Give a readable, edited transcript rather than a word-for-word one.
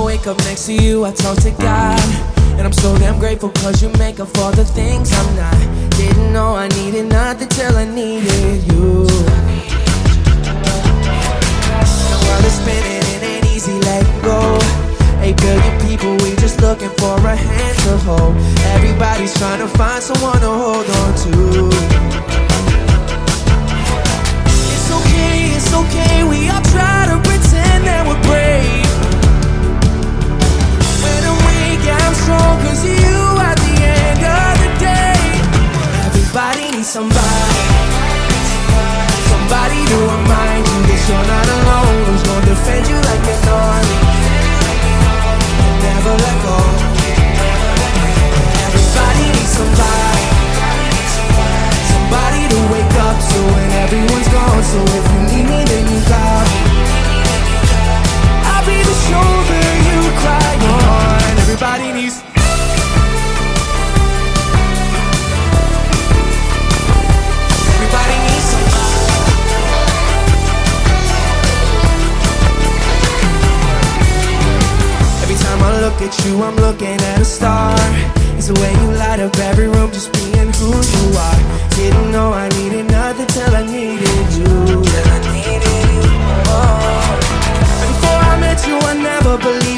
wake up next to you, I talk to God. And I'm so damn grateful cause you make up for the things I'm not. Didn't know I needed nothing till I needed you. The world is spinning, it ain't easy letting go. 8 billion people, we just looking for a hand to hold. Everybody's trying to find someone to hold on to. It's okay, we all try to pretend that we're brave. When I'm weak, I'm strong cause of you at the end of the day. Everybody needs somebody. Somebody to remind you that you're not alone. Who's gonna defend you like an army? Never let go. Everybody needs somebody. Somebody to wake up to when everyone's gone. So if you need me, then you got me. I'll be the shoulder you cry on. Everybody needs. Everybody needs somebody. Every time I look at you, I'm looking at a star. It's the way you light up every room, just being who you are. Didn't know I needed nothing till I needed you. Oh. Before I met you, I never believed